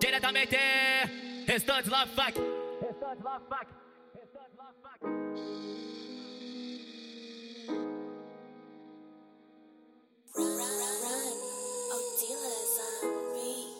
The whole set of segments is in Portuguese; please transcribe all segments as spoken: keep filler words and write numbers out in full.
diretamente Restante Love Fuck. Restante Love Fuck. Restante Love Fuck. Run, run, run, run. Oh, dealers on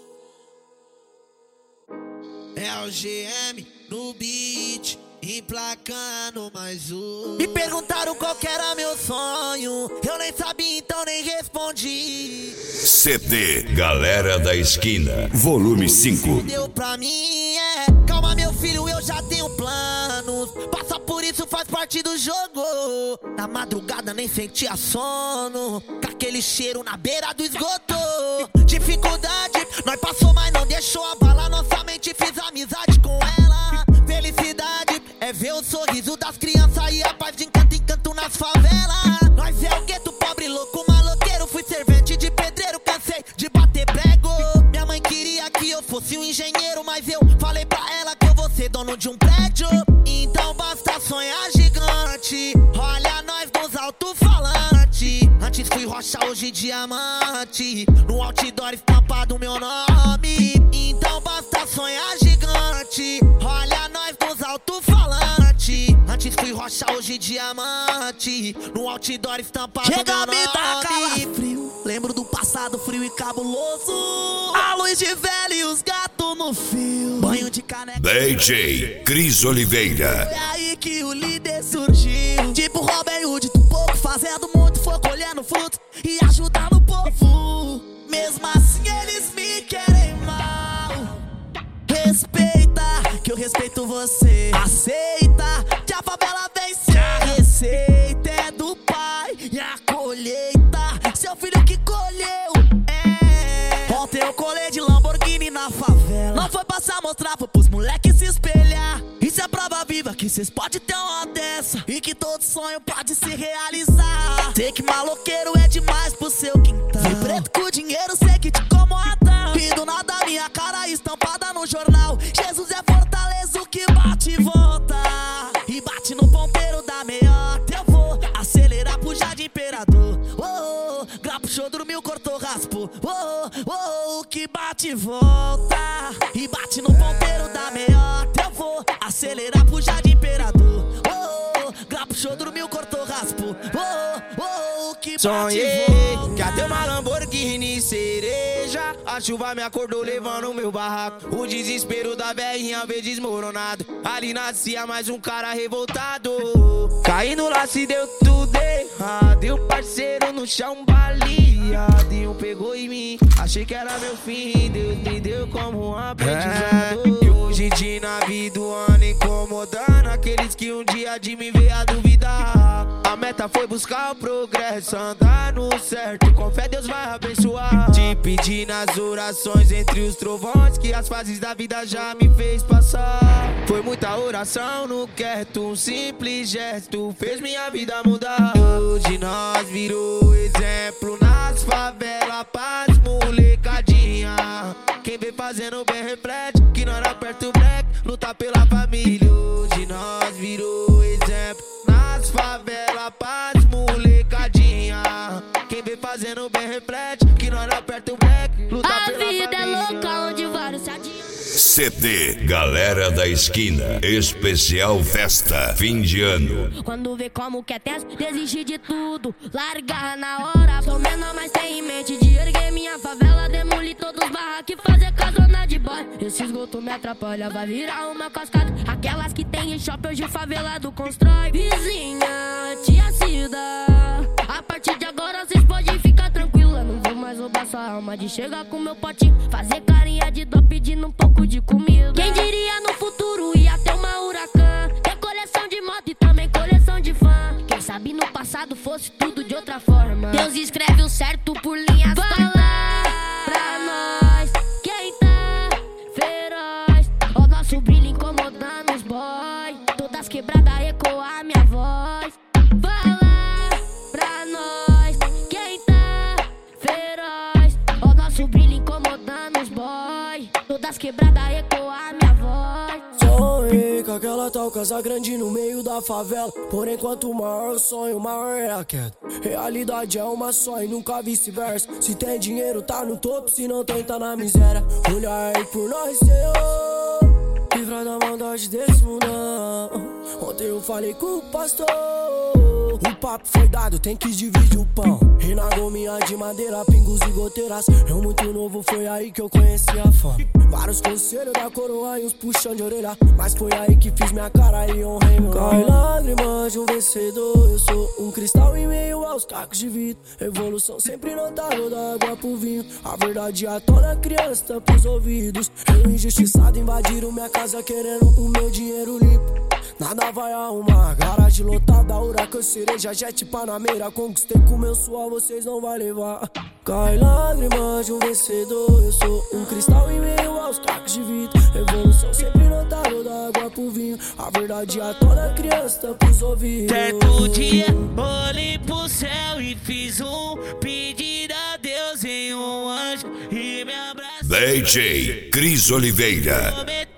me. É o G M no beat, emplacando mais um. Me perguntaram qual que era meu sonho, eu nem sabia, então nem respondi. C D Galera da Esquina, volume cinco. Deu pra mim, é. Calma, meu filho, eu já tenho planos. Passa por isso, faz parte do jogo. Na madrugada nem sentia sono, com aquele cheiro na beira do esgoto. Dificuldade, nós passou, mas não deixou abalar nossa mente. Fiz amizade com ela. Felicidade é ver o sorriso das crianças e a paz de encanto em canto nas favelas. Nós é o gueto, pobre, louco, maloqueiro. Fui servente de pedreiro, cansei de bater prego. Minha mãe queria que eu fosse um engenheiro, mas eu falei pra ela que eu vou ser dono de um prédio. Então basta sonhar gigante, olha nós nos alto-falantes. Antes fui rocha, hoje diamante, no outdoor estampado meu nome. Então basta sonhar gigante, olha nós nos alto-falantes. Antes fui rocha, hoje diamante, no outdoor estampado Chega meu a me dar nome. calafrio, lembro do passado frio e cabuloso. A luz de velho e os gatos no fio. Banho de caneca. D J Cris Oliveira. Foi aí que o líder surgiu, tipo Robin Hood do pouco, fazendo muito, foi colhendo frutos e ajudando o povo. Mesmo assim eles me querem mal. Respeita, que eu respeito você. Aceita, que a favela vence. A receita é do pai e a colheita seu filho que colheu. É. Ontem eu colei de Lamborghini na favela. Não foi passar, mostrar, foi pros moleques se espelhar. Isso é prova viva que cês podem ter uma dessa e que todo sonho pode se realizar. Sei que maloqueiro é demais pro seu quintal. Fui preto com dinheiro, sei que te incomoda. E do nada minha cara estampada no jornal. Jesus é fortaleza, o que bate e volta. E bate no ponteiro da meiota. Eu vou acelerar pro Jardim Imperador. Oh, oh, grapo, show, dormiu, cortou, raspou. Oh, oh, oh, o que bate e volta. E bate no ponteiro da meiota. Eu vou acelerar pro Jardim Imperador. Oh, oh, grapo, show, dormiu, cortou, raspou. Oh, oh, oh, o que bate Sonhei e volta. que até uma Lamborghini cereja. A chuva me acordou levando o meu barraco. O desespero da velhinha veio desmoronado. Ali nascia mais um cara revoltado. Caindo lá se deu tudo errado. E o parceiro no chão baleado. E um pegou em mim, achei que era meu fim. Deus me deu como um aprendizado. É, e hoje de na vida o ano incomodando aqueles que um dia de me ver a duvidar. A meta foi buscar o progresso, andar no certo. Com fé Deus vai abençoar. Te pedi nas orações entre os trovões que as fases da vida já me fez passar. Foi muita oração no quieto, um simples gesto fez minha vida mudar. Hoje nós virou exemplo nas favelas, paz, molecadinha. Quem vem fazendo bem reflete que nós não aperta o black, luta pela família. Hoje nós virou exemplo nas favelas, paz, molecadinha. Quem vem fazendo bem reflete que nós não aperta o black, luta A pela família. vida é louca onde vários se adiam. C D Galera da Esquina, especial festa, fim de ano. Quando vê como que é tenso, desistir de tudo, largar na hora. Sou menor, mas tem em mente de erguer minha favela, demolir todos os barracos e fazer casona de boy. Esse esgoto me atrapalha, vai virar uma cascata. Aquelas que tem em shopping hoje favelado constrói. Vizinha, tia Cida, a partir de agora vocês podem ficar tranquila. Não vou mais roubar sua alma de chegar com meu potinho, fazer carinha de dó pedindo um pouco de comida. Quem diria no futuro ia ter uma Huracan, ter coleção de moto e também coleção de fã. Quem sabe no passado fosse tudo de outra forma. Deus escreve o certo por linhas. Fala pra nós quem tá feroz. O nosso brilho incomodando os boy, todas quebradas ecoar minha voz. Fala pra nós quem tá feroz. O nosso brilho incomodando os boy, Todas quebradas ecoa a minha voz. Sonhei com aquela tal casa grande no meio da favela. Porém, quanto maior o sonho, maior é a queda. Realidade é uma só e nunca vice-versa. Se tem dinheiro, tá no topo, se não tem, tá na miséria. Olha aí por nós, Senhor, livra da maldade desse mundão. Ontem eu falei com o pastor, o papo foi dado, tem que dividir o pão. E na gominha de madeira, pingos e goteiras. Eu muito novo, foi aí que eu conheci a fama. Vários conselhos da coroa e uns puxão de orelha. Mas foi aí que fiz minha cara e honrei meu nome. Cai lágrimas de um vencedor. Eu sou um cristal em meio aos cacos de vidro. Evolução sempre notável da água pro vinho. A verdade atona a criança, tampa os ouvidos. Eu injustiçado invadiram minha casa querendo o meu dinheiro limpo. Nada vai arrumar, garagem lotada, huracan, cereja, jet, panameira. Conquistei com meu suor, vocês não vai levar. Cai lágrimas de um vencedor. Eu sou um cristal em meio aos cacos de vidro. Evolução sempre notável da água pro vinho. A verdade atona a criança, tampa os ouvidos. Certo dia, olhei pro céu e fiz um pedido a Deus em um anjo e me abraçou. D J Cris Oliveira.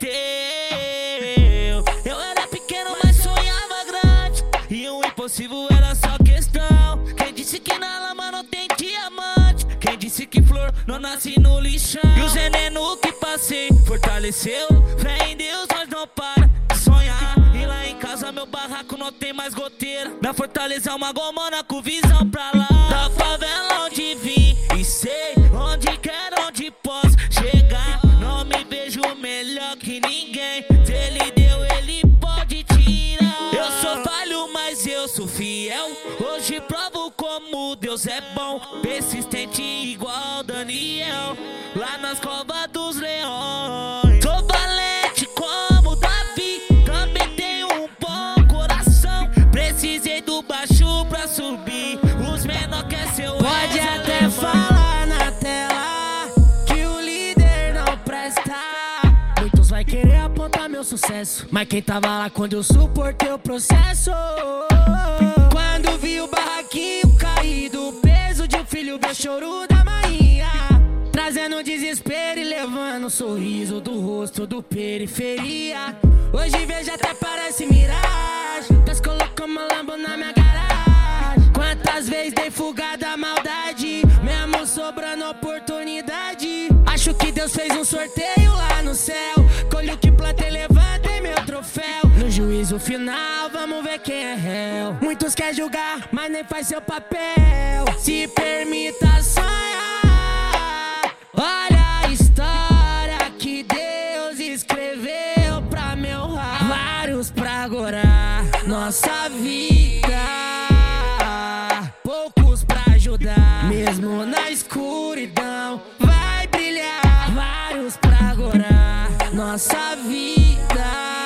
Impossível era só questão. Quem disse que na lama não tem diamante? Quem disse que flor não nasce no lixão? E o veneno que passei fortaleceu. Fé em Deus, nós não para de sonhar. E lá em casa meu barraco não tem mais goteira. Minha fortaleza é uma gomona com visão pra lá. Da favela onde vim e sei onde quero, onde posso chegar. Não me vejo melhor que ninguém. Se ele deu, ele pode tirar. Eu sou falho, mas eu sou fiel. Hoje provo como Deus é bom. Persistente igual Daniel, lá nas covas dos leões. Sou valente como Davi, também tenho um bom coração. Precisei do baixo pra subir, os menor quer seu. Pode até falar na tela que o líder não presta. Muitos vai querer apontar meu sucesso, mas quem tava lá quando eu suportei o processo? Quando vi o barraquinho caído, o peso de um filho, meu choro da manhã, trazendo desespero e levando um sorriso do rosto do periferia. Hoje vejo até parece miragem. Deus colocou uma Lambo na minha garagem. Quantas vezes dei fuga da maldade, mesmo sobrando oportunidade. Acho que Deus fez um sorteio lá no céu. Colho que plantei, levantei meu troféu. No juízo final, vamos ver quem é réu. Muitos querem julgar, mas nem faz seu papel. Se permita sonhar. Olha a história que Deus escreveu pra me honrar. Vários pra agora, nossa vida. Poucos pra ajudar, mesmo na escuridão vai brilhar. Vários pra agora, nossa vida.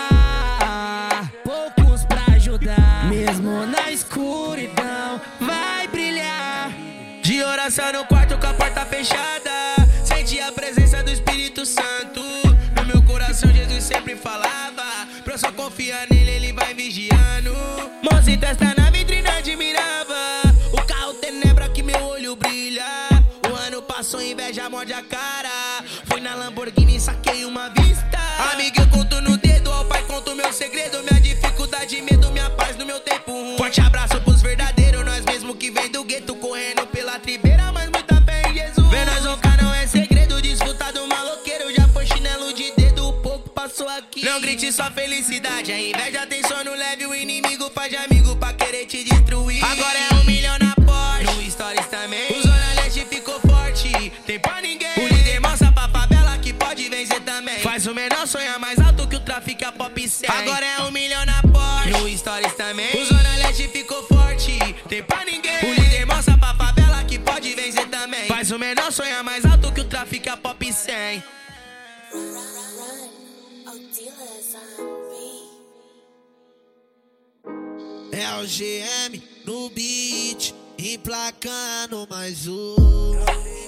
Poucos pra ajudar, mesmo na escuridão vai brilhar. De oração no quarto com a porta fechada, senti a presença do Espírito Santo. No meu coração Jesus sempre falava, pra eu só confiar nele, ele vai vigiando. Mãos em testa na vitrine admirava, o carro tenebra que meu olho brilha. O ano passou, inveja morde a cara. Fui na Lamborghini e saquei uma vista. Amiga, eu conto no dedo, ao pai conto meu segredo. Minha dificuldade, medo, minha paz no meu tempo ruim. Forte abraço pros verdadeiros, nós mesmo que vem do gueto, correndo pela tribeira, mas muita fé em Jesus. Ver nós roncar não é segredo, desfrutar do maloqueiro. Já foi chinelo de dedo, o pouco passou aqui. Não grite sua felicidade, a inveja tem sono leve. O inimigo faz de amigo pra querer te destruir. Agora é um milhão na Porsche, no Stories também. O Zona Leste ficou forte, tem pra ninguém. O líder mostra pra favela que pode vencer também. Faz o menor sonhar mais alto que o tráfico é pop cem. Agora é um milhão na Porsche, no Stories também. O Zona Leste ficou forte, tem pra ninguém. O líder mostra pra favela que pode vencer também. Faz o menor sonhar mais alto que o tráfico é pop cem. É o G M no beat, emplacando mais um.